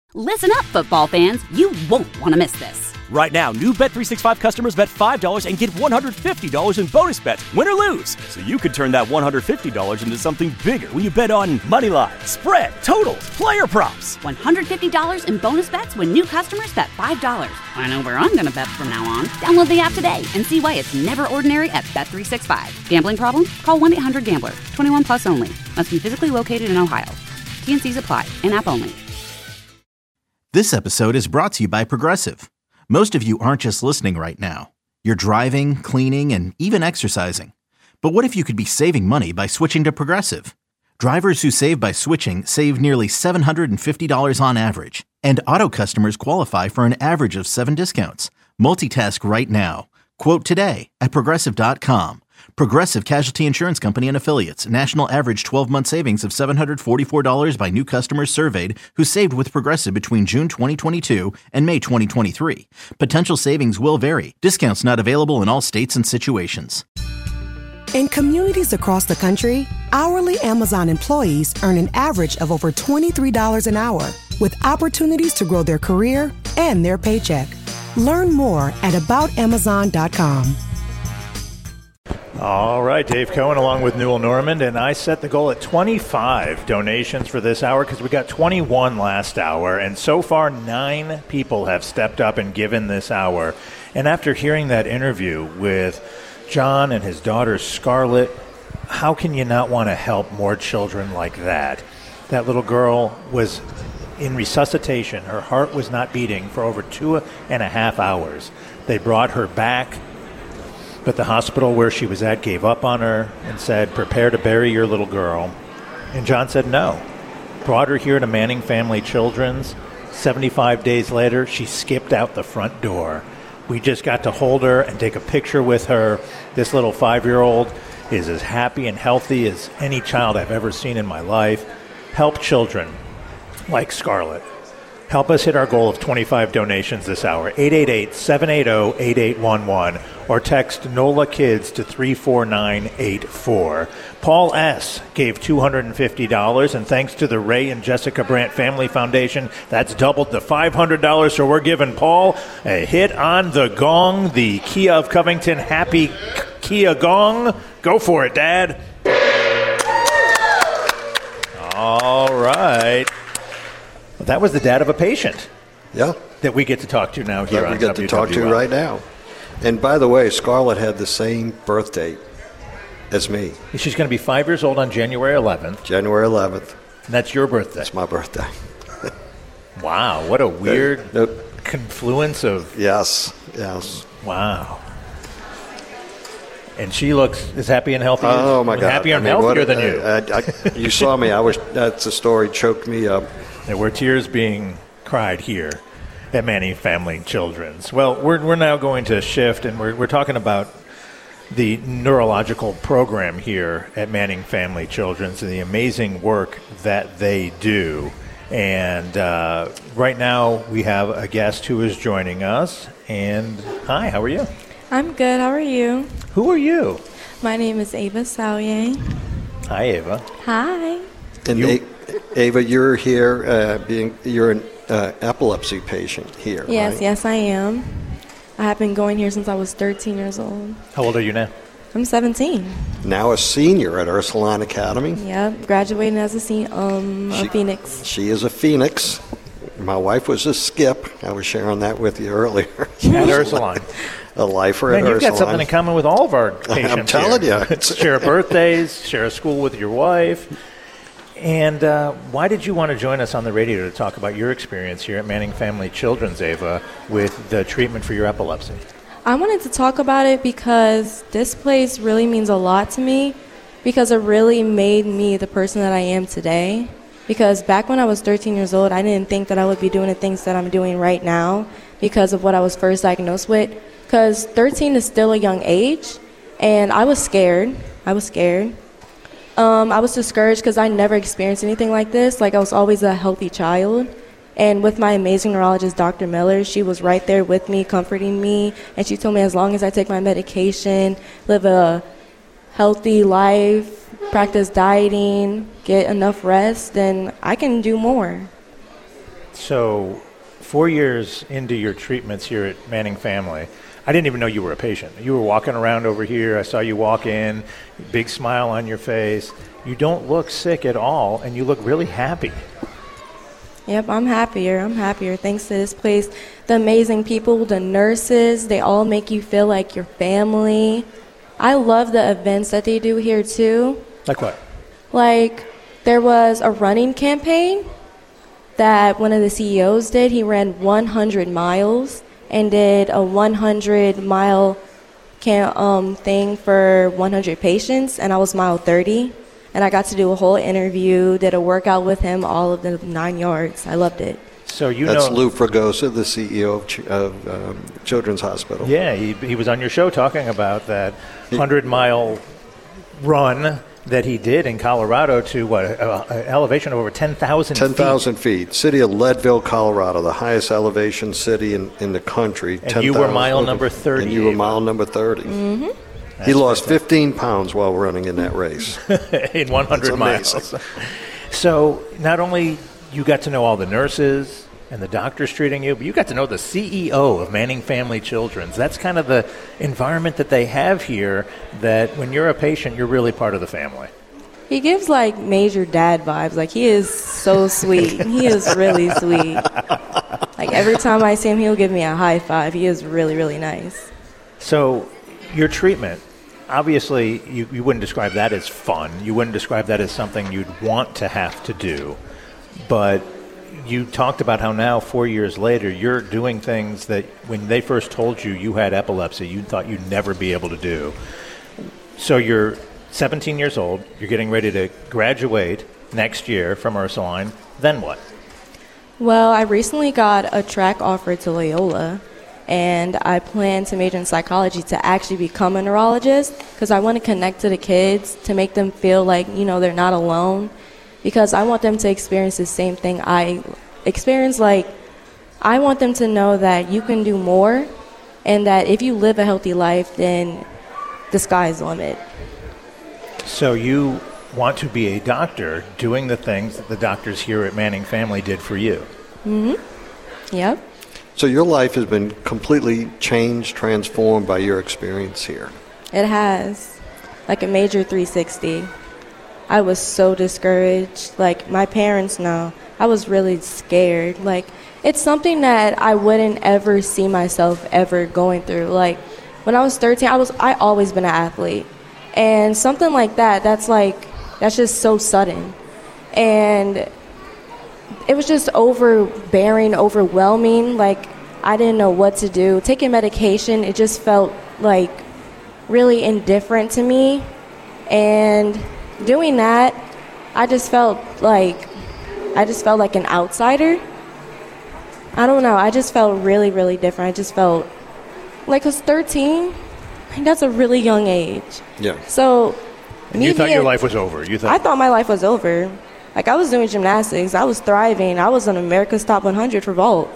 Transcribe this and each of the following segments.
Listen up, football fans. You won't want to miss this. Right now, new Bet365 customers bet $5 and get $150 in bonus bets, win or lose. So you could turn that $150 into something bigger when you bet on money line, spread, totals, player props. $150 in bonus bets when new customers bet $5. I know where I'm going to bet from now on. Download the app today and see why it's never ordinary at Bet365. Gambling problem? Call 1-800-GAMBLER. 21 plus only. Must be physically located in Ohio. T&Cs apply. In-app only. This episode is brought to you by Progressive. Most of you aren't just listening right now. You're driving, cleaning, and even exercising. But what if you could be saving money by switching to Progressive? Drivers who save by switching save nearly $750 on average. And auto customers qualify for an average of 7 discounts. Multitask right now. Quote today at Progressive.com. Progressive Casualty Insurance Company and Affiliates. National average 12-month savings of $744 by new customers surveyed who saved with Progressive between June 2022 and May 2023. Potential savings will vary. Discounts not available in all states and situations. In communities across the country, hourly Amazon employees earn an average of over $23 an hour, with opportunities to grow their career and their paycheck. Learn more at aboutamazon.com. All right, Dave Cohen along with Newell Normand, and I set the goal at 25 donations for this hour because we got 21 last hour, and so far 9 people have stepped up and given this hour. And after hearing that interview with John and his daughter Scarlett, how can you not want to help more children like that? That little girl was in resuscitation. Her heart was not beating for over 2.5 hours. They brought her back, but the hospital where she was at gave up on her and said, prepare to bury your little girl. And John said no. Brought her here to Manning Family Children's. 75 days later, she skipped out the front door. We just got to hold her and take a picture with her. This little 5-year-old is as happy and healthy as any child I've ever seen in my life. Help children like Scarlett. Help us hit our goal of 25 donations this hour. 888-780-8811 or text NOLA Kids to 34984. Paul S. gave $250, and thanks to the Ray and Jessica Brandt Family Foundation, that's doubled to $500, so we're giving Paul a hit on the gong, the Kia of Covington Happy Kia Gong. Go for it, Dad. All right. That was the dad of a patient. Yeah. That we get to talk to now here on WWL. We get to talk to right now. And by the way, Scarlett had the same birth date as me. She's going to be 5 years old on January 11th. January 11th. And that's your birthday. That's my birthday. Wow. What a weird confluence of... Yes. Wow. And she looks as happy and healthy oh my God. Happier and healthier than you. You saw me. That's the story choked me up. There were tears being cried here at Manning Family Children's. Well, we're now going to shift, and we're talking about the neurological program here at Manning Family Children's and the amazing work that they do. And right now we have a guest who is joining us. And hi, how are you? I'm good. How are you? Who are you? My name is Ava Salye. Hi, Ava. Hi. And Ava, you're here you're an epilepsy patient here, Yes, right? yes, I am. I have been going here since I was 13 years old. How old are you now? I'm 17. Now a senior at Ursuline Academy. Yep, graduating as a Phoenix. She is a Phoenix. My wife was a Skip. I was sharing that with you earlier. At Ursuline. A lifer at Man, Ursuline. you've got something in common with all of our patients. I'm telling you. Share birthdays, share a school with your wife. And why did you want to join us on the radio to talk about your experience here at Manning Family Children's, Ava, with the treatment for your epilepsy? I wanted to talk about it because this place really means a lot to me, because it really made me the person that I am today. Because back when I was 13 years old, I didn't think that I would be doing the things that I'm doing right now because of what I was first diagnosed with. Because 13 is still a young age, and I was scared. I was discouraged because I never experienced anything like this. Like, I was always a healthy child. And with my amazing neurologist, Dr. Miller, she was right there with me, comforting me. And she told me as long as I take my medication, live a healthy life, practice dieting, get enough rest, then I can do more. So 4 years into your treatments here at Manning Family, I didn't even know you were a patient. You were walking around over here. I saw you walk in, big smile on your face. You don't look sick at all, and you look really happy. Yep, I'm happier thanks to this place. The amazing people, the nurses, they all make you feel like your family. I love the events that they do here too. Like what? Like, there was a running campaign that one of the CEOs did. He ran 100 miles and did a 100-mile thing for 100 patients, and I was mile 30. And I got to do a whole interview, did a workout with him, all of the 9 yards. I loved it. So That's Lou Fragoso, the CEO of Children's Hospital. Yeah, he was on your show talking about that 100-mile run that he did in Colorado to an elevation of over 10,000 feet. 10,000 feet. City of Leadville, Colorado, the highest elevation city in the country. And you were mile number 30. And you were mile number 30. Mm-hmm. He lost 15 pounds while running in that race. In 100 miles. So not only you got to know all the nurses and the doctors treating you, but you got to know the CEO of Manning Family Children's. That's kind of the environment that they have here, that when you're a patient, you're really part of the family. He gives, like, major dad vibes. Like, he is so sweet. He is really sweet. Like, every time I see him, he'll give me a high five. He is really, really nice. So your treatment, obviously, you wouldn't describe that as fun. You wouldn't describe that as something you'd want to have to do. But you talked about how now, 4 years later, you're doing things that when they first told you you had epilepsy, you thought you'd never be able to do. So you're 17 years old. You're getting ready to graduate next year from Ursuline. Then what? Well, I recently got a track offer to Loyola, and I plan to major in psychology to actually become a neurologist because I want to connect to the kids to make them feel like, you know, they're not alone. Because I want them to experience the same thing I experienced. Like, I want them to know that you can do more and that if you live a healthy life, then the sky's the limit. So you want to be a doctor doing the things that the doctors here at Manning Family did for you. Mm-hmm. Yep. So your life has been completely changed, transformed by your experience here. It has. Like a major 360. I was so discouraged. Like, my parents know. I was really scared. Like, it's something that I wouldn't ever see myself ever going through. Like, when I was 13, I always been an athlete. And something like that, that's just so sudden. And it was just overbearing, overwhelming. Like, I didn't know what to do. Taking medication, it just felt like really indifferent to me. And doing that, I just felt like an outsider. I don't know. I just felt really, really different. I just felt like, 'cause 13, that's a really young age. Yeah. So, and you thought your life was over. I thought my life was over. Like, I was doing gymnastics. I was thriving. I was on America's Top 100 for vault.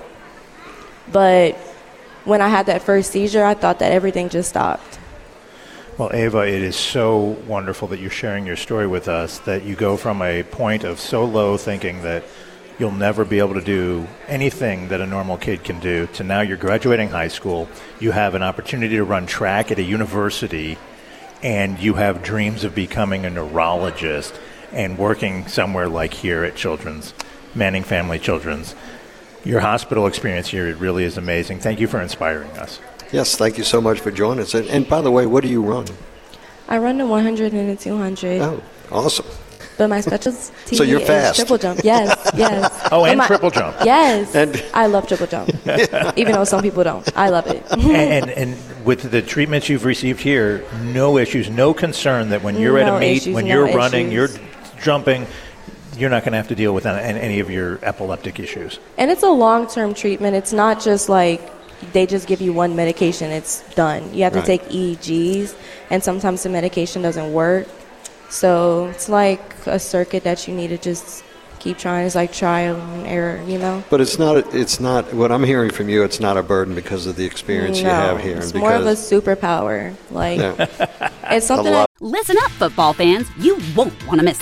But when I had that first seizure, I thought that everything just stopped. Well, Ava, it is so wonderful that you're sharing your story with us, that you go from a point of so low thinking that you'll never be able to do anything that a normal kid can do to now you're graduating high school, you have an opportunity to run track at a university, and you have dreams of becoming a neurologist and working somewhere like here at Children's, Manning Family Children's. Your hospital experience here, it really is amazing. Thank you for inspiring us. Yes, thank you so much for joining us. And by the way, what do you run? I run the 100 and the 200. Oh, awesome. But my specialty so you're fast. is triple jump. Yes, yes. Oh, and triple jump. Yes. And I love triple jump. Even though some people don't. I love it. and with the treatments you've received here, no issues, no concern that when you're at a meet, when you're running, you're jumping, you're not going to have to deal with any of your epileptic issues. And it's a long-term treatment. It's not just like they just give you one medication, it's done. You have to take EEGs, and sometimes the medication doesn't work. So it's like a circuit that you need to just keep trying. It's like trial and error, you know? But it's not, what I'm hearing from you, it's not a burden because of the experience you have here. It's more of a superpower. Like, it's something Listen up, football fans. You won't want to miss this.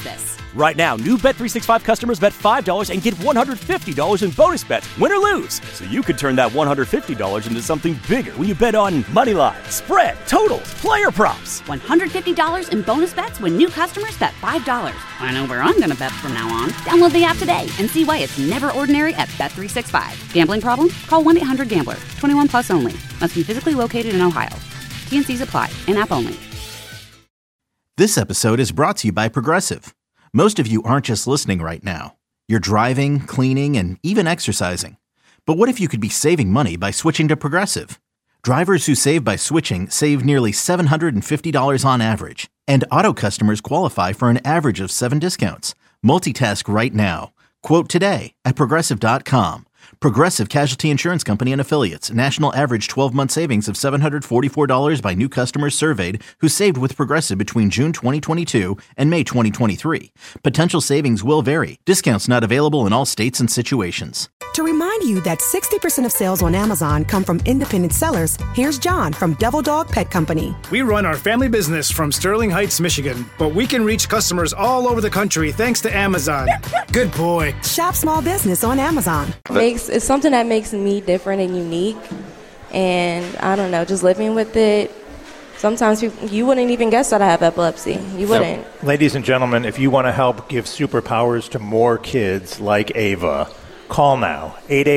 Right now, new Bet365 customers bet $5 and get $150 in bonus bets, win or lose. So you could turn that $150 into something bigger when you bet on Moneyline, spread, totals, player props. $150 in bonus bets when new customers bet $5. I know where I'm going to bet from now on. Download the app today and see why it's never ordinary at Bet365. Gambling problem? Call 1-800-GAMBLER. 21 plus only. Must be physically located in Ohio. T&Cs apply. In-app only. This episode is brought to you by Progressive. Most of you aren't just listening right now. You're driving, cleaning, and even exercising. But what if you could be saving money by switching to Progressive? Drivers who save by switching save nearly $750 on average. And auto customers qualify for an average of 7 discounts. Multitask right now. Quote today at Progressive.com. Progressive Casualty Insurance Company and Affiliates. National average 12-month savings of $744 by new customers surveyed who saved with Progressive between June 2022 and May 2023. Potential savings will vary. Discounts not available in all states and situations. To remind you that 60% of sales on Amazon come from independent sellers, here's John from Devil Dog Pet Company. We run our family business from Sterling Heights, Michigan, but we can reach customers all over the country thanks to Amazon. Good boy. Shop small business on Amazon. It's something that makes me different and unique, and I don't know, just living with it. Sometimes you wouldn't even guess that I have epilepsy. You wouldn't. So, ladies and gentlemen, if you want to help give superpowers to more kids like Ava, call now,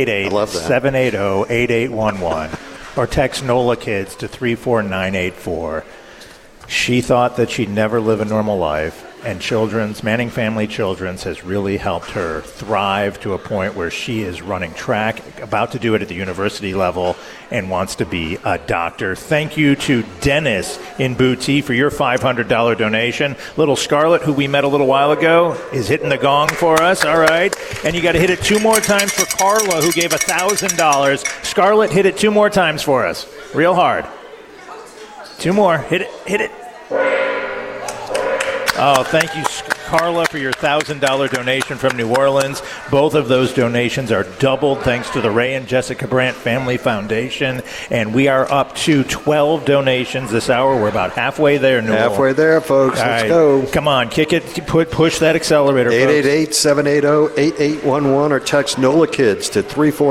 888-780-8811, or text NOLA Kids to 34984. She thought that she'd never live a normal life, and Manning Family Children's has really helped her thrive to a point where she is running track, about to do it at the university level, and wants to be a doctor. Thank you to Dennis in Booty for your $500 donation. Little Scarlett, who we met a little while ago, is hitting the gong for us. All right. And you got to hit it 2 more times for Carla, who gave $1,000. Scarlett, hit it 2 more times for us. Real hard. 2 more. Hit it. Hit it. Oh, thank you, Carla, for your $1,000 donation from New Orleans. Both of those donations are doubled thanks to the Ray and Jessica Brandt Family Foundation. And we are up to 12 donations this hour. We're about halfway there, Newell. Halfway there, folks. All Let's right. go. Come on, kick it. Push that accelerator, 888-780-8811 or text NOLA Kids to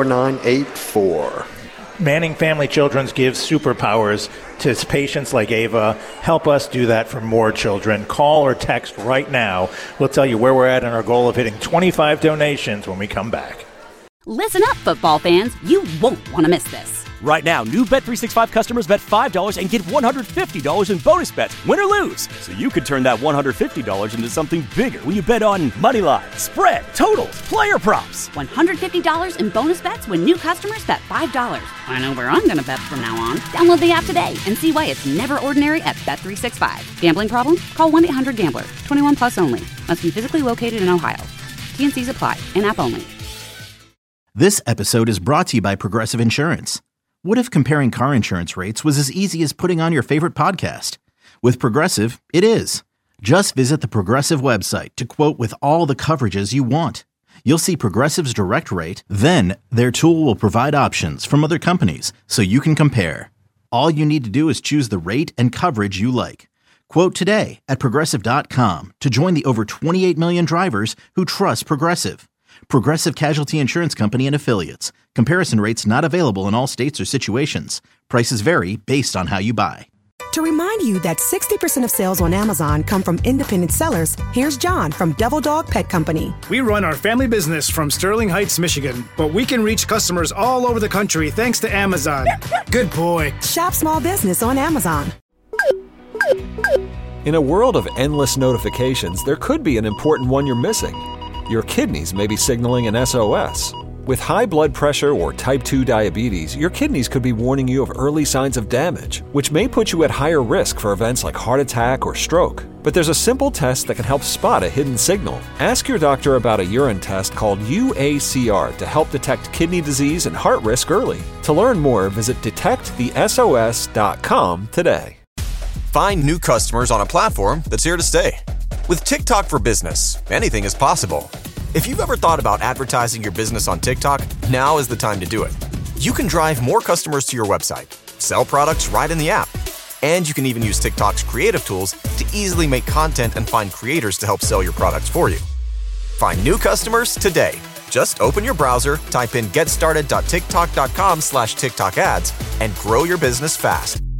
34984. Manning Family Children's gives superpowers to patients like Ava. Help us do that for more children. Call or text right now. We'll tell you where we're at in our goal of hitting 25 donations when we come back. Listen up, football fans. You won't want to miss this. Right now, new Bet365 customers bet $5 and get $150 in bonus bets, win or lose. So you could turn that $150 into something bigger when you bet on Moneyline, spread, totals, player props. $150 in bonus bets when new customers bet $5. I know where I'm going to bet from now on. Download the app today and see why it's never ordinary at Bet365. Gambling problem? Call 1-800-GAMBLER. 21 plus only. Must be physically located in Ohio. T&Cs apply. In-app only. This episode is brought to you by Progressive Insurance. What if comparing car insurance rates was as easy as putting on your favorite podcast? With Progressive, it is. Just visit the Progressive website to quote with all the coverages you want. You'll see Progressive's direct rate, then their tool will provide options from other companies so you can compare. All you need to do is choose the rate and coverage you like. Quote today at Progressive.com to join the over 28 million drivers who trust Progressive. Progressive Casualty Insurance Company and Affiliates. Comparison rates not available in all states or situations. Prices vary based on how you buy. To remind you that 60% of sales on Amazon come from independent sellers, here's John from Devil Dog Pet Company. We run our family business from Sterling Heights, Michigan, but we can reach customers all over the country thanks to Amazon. Good boy. Shop small business on Amazon. In a world of endless notifications, there could be an important one you're missing. Your kidneys may be signaling an SOS. With high blood pressure or type 2 diabetes, your kidneys could be warning you of early signs of damage, which may put you at higher risk for events like heart attack or stroke. But there's a simple test that can help spot a hidden signal. Ask your doctor about a urine test called UACR to help detect kidney disease and heart risk early. To learn more, visit detectthesos.com today. Find new customers on a platform that's here to stay. With TikTok for Business, anything is possible. If you've ever thought about advertising your business on TikTok, now is the time to do it. You can drive more customers to your website, sell products right in the app, And you can even use TikTok's creative tools to easily make content and find creators to help sell your products for you. Find new customers today. Just open your browser, type in getstarted.tiktok.com/TikTok ads, and grow your business fast.